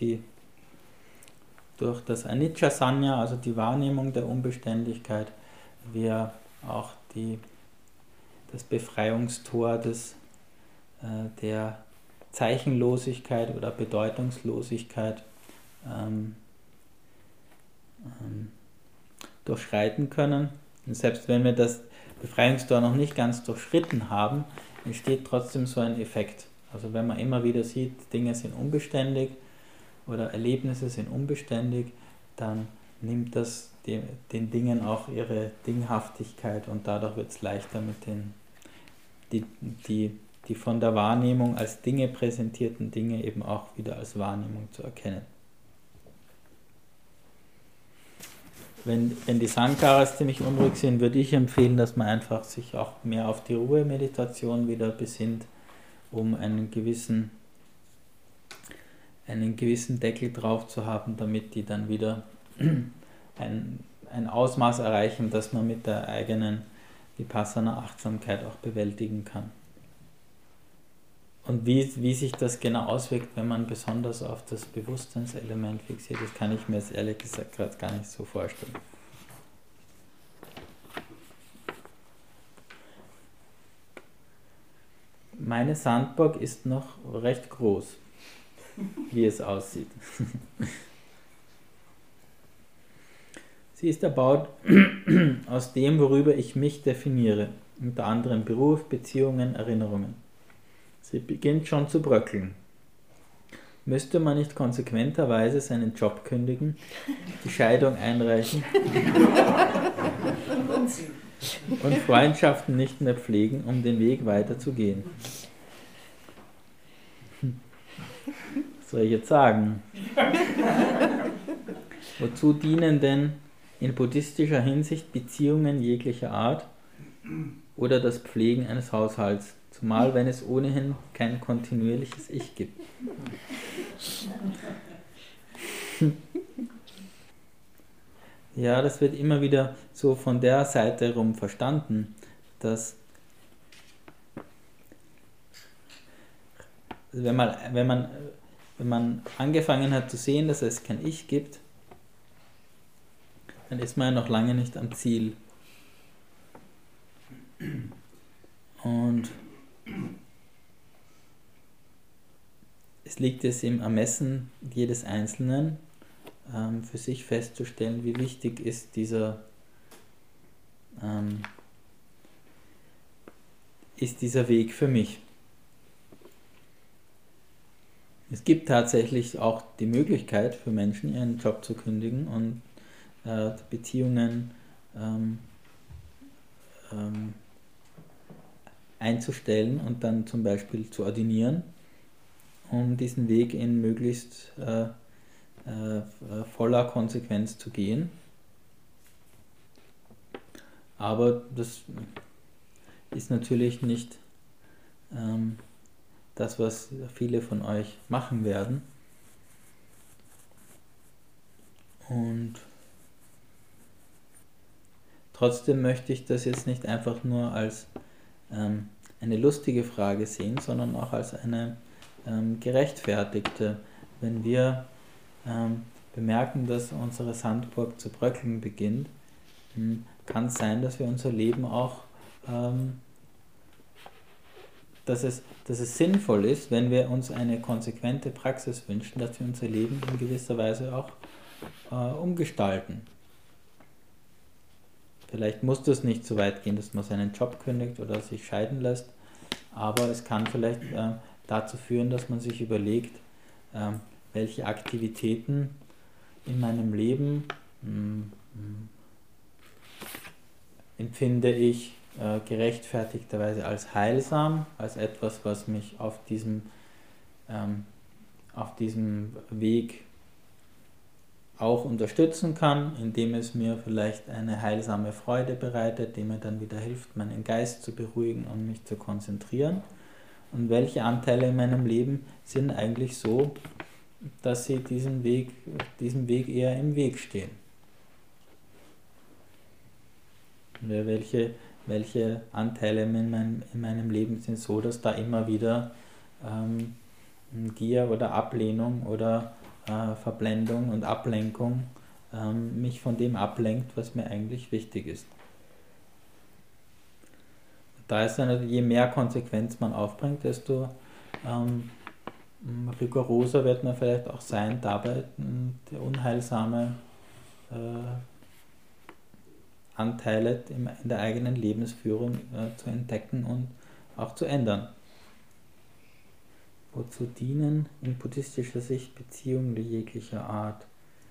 Speaker 1: das Anicca Sanya, also die Wahrnehmung der Unbeständigkeit, wir auch das Befreiungstor der Zeichenlosigkeit oder Bedeutungslosigkeit durchschreiten können. Und selbst wenn wir das Befreiungstor noch nicht ganz durchschritten haben, entsteht trotzdem so ein Effekt. Also wenn man immer wieder sieht, Dinge sind unbeständig oder Erlebnisse sind unbeständig, dann nimmt das den Dingen auch ihre Dinghaftigkeit und dadurch wird es leichter mit die von der Wahrnehmung als Dinge präsentierten Dinge eben auch wieder als Wahrnehmung zu erkennen. Wenn die Sankharas ziemlich unruhig sind, würde ich empfehlen, dass man einfach sich auch mehr auf die Ruhemeditation wieder besinnt, um einen gewissen Deckel drauf zu haben, damit die dann wieder ein Ausmaß erreichen, das man mit der eigenen Vipassana-Achtsamkeit auch bewältigen kann. Und wie sich das genau auswirkt, wenn man besonders auf das Bewusstseinselement fixiert, das kann ich mir jetzt ehrlich gesagt gerade gar nicht so vorstellen. Meine Sandburg ist noch recht groß, wie es aussieht. Sie ist erbaut aus dem, worüber ich mich definiere, unter anderem Beruf, Beziehungen, Erinnerungen. Sie beginnt schon zu bröckeln. Müsste man nicht konsequenterweise seinen Job kündigen, die Scheidung einreichen und Freundschaften nicht mehr pflegen, um den Weg weiterzugehen? Was soll ich jetzt sagen? Wozu dienen denn in buddhistischer Hinsicht Beziehungen jeglicher Art oder das Pflegen eines Haushalts? Zumal wenn es ohnehin kein kontinuierliches Ich gibt. Ja, das wird immer wieder so von der Seite herum verstanden, dass wenn man angefangen hat zu sehen, dass es kein Ich gibt, dann ist man ja noch lange nicht am Ziel. Und es liegt es im Ermessen jedes Einzelnen, für sich festzustellen, wie wichtig ist dieser Weg für mich. Es gibt tatsächlich auch die Möglichkeit für Menschen, ihren Job zu kündigen und Beziehungen einzustellen und dann zum Beispiel zu ordinieren, um diesen Weg in möglichst voller Konsequenz zu gehen. Aber das ist natürlich nicht das, was viele von euch machen werden. Und trotzdem möchte ich das jetzt nicht einfach nur als eine lustige Frage sehen, sondern auch als eine gerechtfertigte. Wenn wir bemerken, dass unsere Sandburg zu bröckeln beginnt, kann es sein, dass wir unser Leben auch, dass es sinnvoll ist, wenn wir uns eine konsequente Praxis wünschen, dass wir unser Leben in gewisser Weise auch umgestalten. Vielleicht muss das nicht so weit gehen, dass man seinen Job kündigt oder sich scheiden lässt, aber es kann vielleicht dazu führen, dass man sich überlegt, welche Aktivitäten in meinem Leben empfinde ich gerechtfertigterweise als heilsam, als etwas, was mich auf diesem Weg auch unterstützen kann, indem es mir vielleicht eine heilsame Freude bereitet, die mir dann wieder hilft, meinen Geist zu beruhigen und mich zu konzentrieren. Und welche Anteile in meinem Leben sind eigentlich so, dass sie diesem Weg eher im Weg stehen. Welche Anteile in meinem Leben sind so, dass da immer wieder Gier oder Ablehnung oder Verblendung und Ablenkung mich von dem ablenkt, was mir eigentlich wichtig ist. Da ist dann, je mehr Konsequenz man aufbringt, desto rigoroser wird man vielleicht auch sein, dabei unheilsame Anteile in der eigenen Lebensführung zu entdecken und auch zu ändern. Wozu dienen in buddhistischer Sicht Beziehungen jeglicher Art?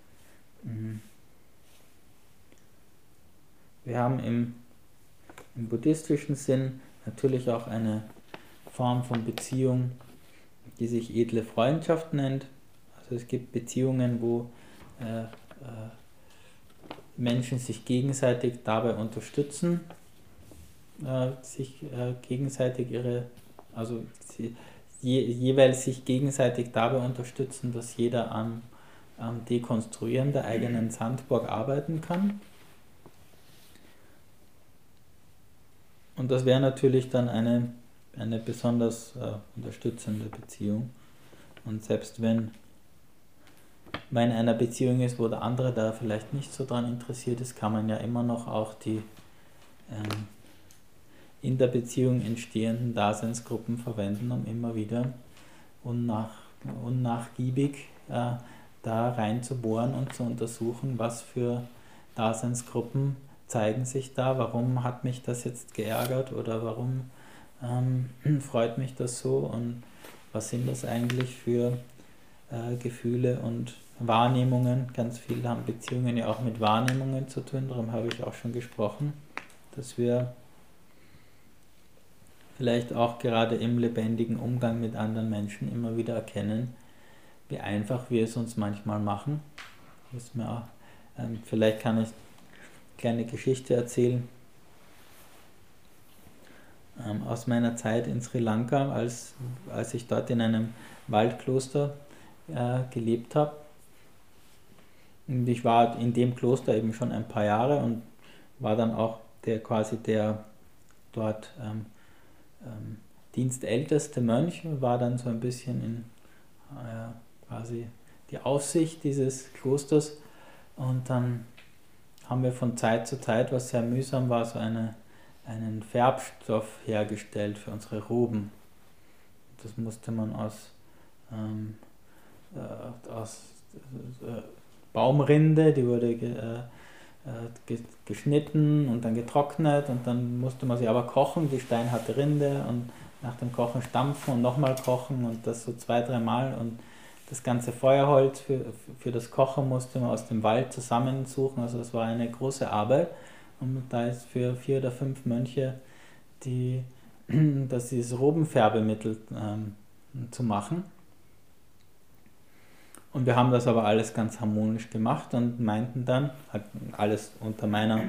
Speaker 1: Wir haben im buddhistischen Sinn natürlich auch eine Form von Beziehung, die sich edle Freundschaft nennt. Also es gibt Beziehungen, wo Menschen sich gegenseitig dabei unterstützen, jeweils sich gegenseitig dabei unterstützen, dass jeder am Dekonstruieren der eigenen Sandburg arbeiten kann. Und das wäre natürlich dann eine besonders unterstützende Beziehung. Und selbst wenn man in einer Beziehung ist, wo der andere da vielleicht nicht so dran interessiert ist, kann man ja immer noch auch die in der Beziehung entstehenden Daseinsgruppen verwenden, um immer wieder unnachgiebig da reinzubohren und zu untersuchen, was für Daseinsgruppen zeigen sich da, warum hat mich das jetzt geärgert oder warum freut mich das so und was sind das eigentlich für Gefühle und Wahrnehmungen. Ganz viel haben Beziehungen ja auch mit Wahrnehmungen zu tun, darum habe ich auch schon gesprochen, dass wir vielleicht auch gerade im lebendigen Umgang mit anderen Menschen immer wieder erkennen, wie einfach wir es uns manchmal machen. Vielleicht kann ich eine kleine Geschichte erzählen aus meiner Zeit in Sri Lanka, als ich dort in einem Waldkloster gelebt habe. Und ich war in dem Kloster eben schon ein paar Jahre und war dann auch der dort dienstälteste Mönch, war dann so ein bisschen in quasi die Aufsicht dieses Klosters. Und dann haben wir von Zeit zu Zeit, was sehr mühsam war, so einen Färbstoff hergestellt für unsere Roben. Das musste man aus Baumrinde, die wurde geschnitten und dann getrocknet und dann musste man sie aber kochen, die steinharte Rinde, und nach dem Kochen stampfen und nochmal kochen und das so 2-3 Mal, und das ganze Feuerholz für das Kochen musste man aus dem Wald zusammensuchen, also das war eine große Arbeit, und da ist für 4 oder 5 Mönche dieses Robenfärbemittel zu machen. Und wir haben das aber alles ganz harmonisch gemacht und meinten dann, alles unter meiner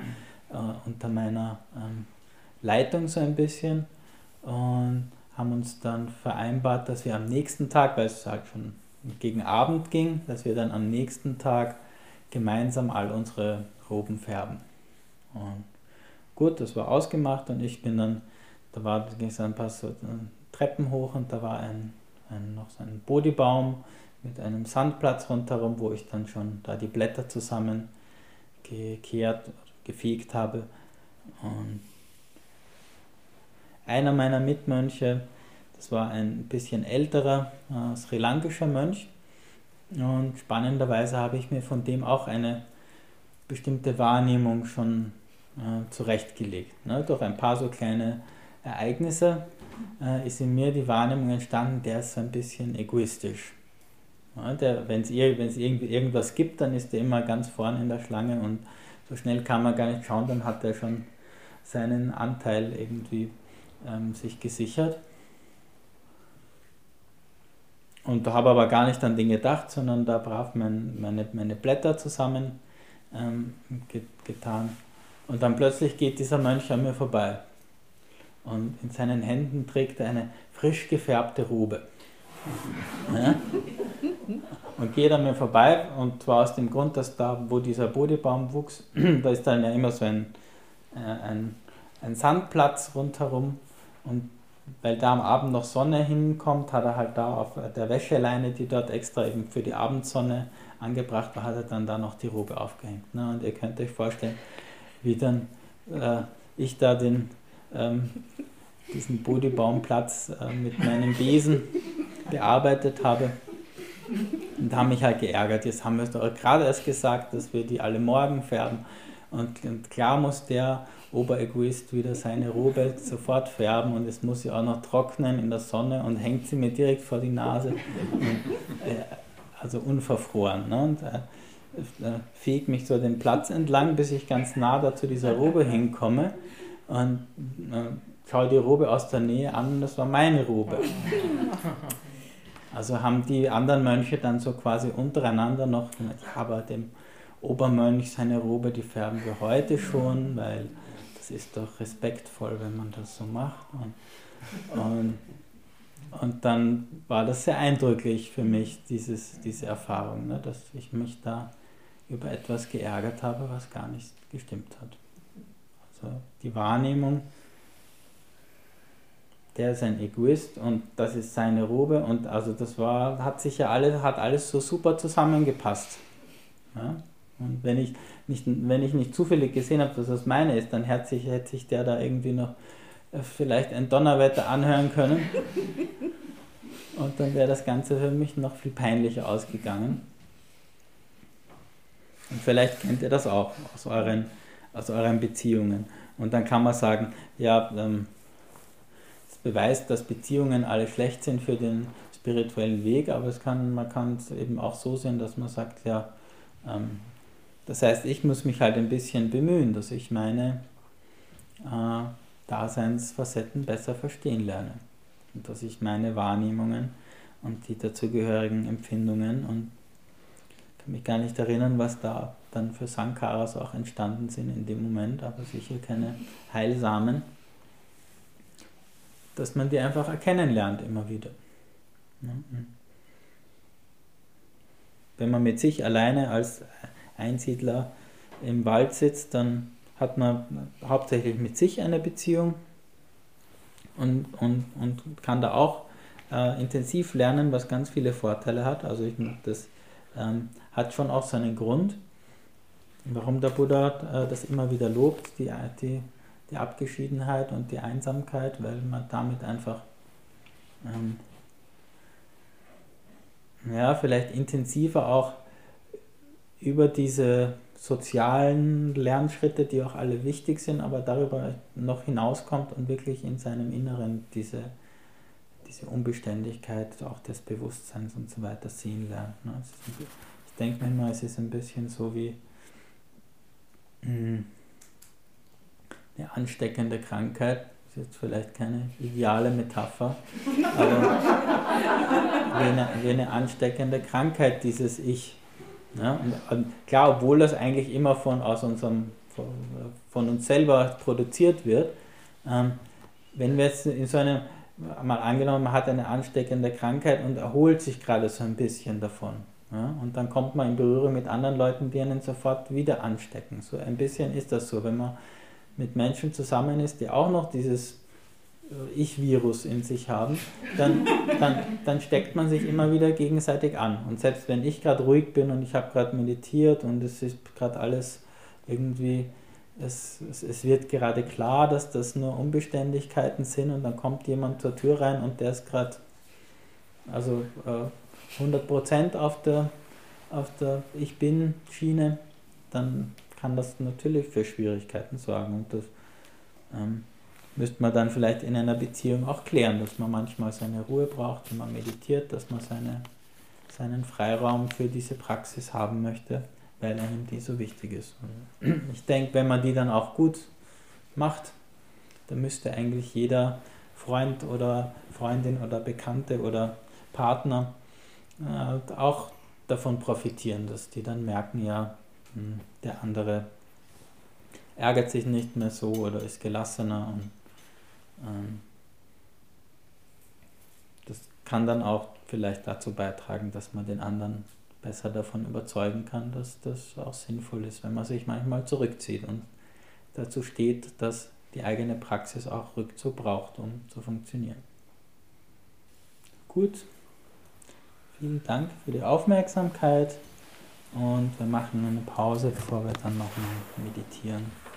Speaker 1: Leitung so ein bisschen, und haben uns dann vereinbart, dass wir am nächsten Tag, weil es halt schon gegen Abend ging, dass wir dann am nächsten Tag gemeinsam all unsere Roben färben. Und gut, das war ausgemacht, und ich bin dann, da ging es ein paar so Treppen hoch, und da war noch so ein Bodhibaum mit einem Sandplatz rundherum, wo ich dann schon da die Blätter zusammen gefegt habe. Und einer meiner Mitmönche, das war ein bisschen älterer sri-lankischer Mönch, und spannenderweise habe ich mir von dem auch eine bestimmte Wahrnehmung schon zurechtgelegt. Ne? Durch ein paar so kleine Ereignisse ist in mir die Wahrnehmung entstanden, der ist so ein bisschen egoistisch. Ja, wenn es irgendwie irgendwas gibt, dann ist der immer ganz vorne in der Schlange und so schnell kann man gar nicht schauen, dann hat er schon seinen Anteil irgendwie sich gesichert. Und da habe aber gar nicht an den gedacht, sondern da brav meine Blätter zusammen getan. Und dann plötzlich geht dieser Mönch an mir vorbei. Und in seinen Händen trägt er eine frisch gefärbte Robe. Ja? Und geht an mir vorbei, und zwar aus dem Grund, dass da, wo dieser Bodhibaum wuchs, da ist dann ja immer so ein Sandplatz rundherum, und weil da am Abend noch Sonne hinkommt, hat er halt da auf der Wäscheleine, die dort extra eben für die Abendsonne angebracht war, hat er dann da noch die Robe aufgehängt. Ne? Und ihr könnt euch vorstellen, wie dann ich da diesen Bodhibaumplatz mit meinem Besen bearbeitet habe, und haben mich halt geärgert. Jetzt haben wir es doch gerade erst gesagt, dass wir die alle morgen färben, und klar muss der Oberegoist wieder seine Robe sofort färben, und es muss sie auch noch trocknen in der Sonne, und hängt sie mir direkt vor die Nase, und, also unverfroren. Ne? Und fege mich so den Platz entlang, bis ich ganz nah da zu dieser Robe hinkomme, und schaue die Robe aus der Nähe an, und das war meine Robe. Also haben die anderen Mönche dann so quasi untereinander noch gesagt, ja, aber dem Obermönch seine Robe, die färben wir heute schon, weil das ist doch respektvoll, wenn man das so macht. Und dann war das sehr eindrücklich für mich, diese Erfahrung, ne, dass ich mich da über etwas geärgert habe, was gar nicht gestimmt hat. Also die Wahrnehmung, der ist ein Egoist und das ist seine Robe, und also hat alles so super zusammengepasst. Ja? Und wenn ich nicht zufällig gesehen habe, dass das meine ist, dann hätte sich der da irgendwie noch vielleicht ein Donnerwetter anhören können, und dann wäre das Ganze für mich noch viel peinlicher ausgegangen. Und vielleicht kennt ihr das auch aus euren Beziehungen. Und dann kann man sagen, ja, das beweist, dass Beziehungen alle schlecht sind für den spirituellen Weg, aber man kann es eben auch so sehen, dass man sagt, ja, das heißt, ich muss mich halt ein bisschen bemühen, dass ich meine Daseinsfacetten besser verstehen lerne. Und dass ich meine Wahrnehmungen und die dazugehörigen Empfindungen, und kann mich gar nicht erinnern, was da dann für Sankharas auch entstanden sind in dem Moment, aber sicher keine heilsamen, dass man die einfach erkennen lernt immer wieder. Wenn man mit sich alleine als Einsiedler im Wald sitzt, dann hat man hauptsächlich mit sich eine Beziehung und kann da auch intensiv lernen, was ganz viele Vorteile hat. Also das hat schon auch seinen Grund, warum der Buddha das immer wieder lobt, die Abgeschiedenheit und die Einsamkeit, weil man damit einfach vielleicht intensiver auch über diese sozialen Lernschritte, die auch alle wichtig sind, aber darüber noch hinauskommt und wirklich in seinem Inneren diese Unbeständigkeit auch des Bewusstseins und so weiter sehen lernt. Ich denke mir immer, es ist ein bisschen so wie eine ansteckende Krankheit. Das ist jetzt vielleicht keine ideale Metapher, aber wie eine ansteckende Krankheit, dieses Ich. Ja, und klar, obwohl das eigentlich immer von uns selber produziert wird, wenn wir jetzt in so einem, mal angenommen, man hat eine ansteckende Krankheit und erholt sich gerade so ein bisschen davon, ja, und dann kommt man in Berührung mit anderen Leuten, die einen sofort wieder anstecken. So ein bisschen ist das so, wenn man mit Menschen zusammen ist, die auch noch dieses Ich-Virus in sich haben, dann steckt man sich immer wieder gegenseitig an. Und selbst wenn ich gerade ruhig bin und ich habe gerade meditiert und es ist gerade alles irgendwie, es wird gerade klar, dass das nur Unbeständigkeiten sind, und dann kommt jemand zur Tür rein und der ist gerade 100% auf der Ich-Bin-Schiene, dann kann das natürlich für Schwierigkeiten sorgen, und das müsste man dann vielleicht in einer Beziehung auch klären, dass man manchmal seine Ruhe braucht, wenn man meditiert, dass man seine seinen Freiraum für diese Praxis haben möchte, weil einem die so wichtig ist. Und ich denke, wenn man die dann auch gut macht, dann müsste eigentlich jeder Freund oder Freundin oder Bekannte oder Partner auch davon profitieren, dass die dann merken, ja, der andere ärgert sich nicht mehr so oder ist gelassener und das kann dann auch vielleicht dazu beitragen, dass man den anderen besser davon überzeugen kann, dass das auch sinnvoll ist, wenn man sich manchmal zurückzieht und dazu steht, dass die eigene Praxis auch Rückzug braucht, um zu funktionieren. Gut, vielen Dank für die Aufmerksamkeit und wir machen eine Pause, bevor wir dann nochmal meditieren.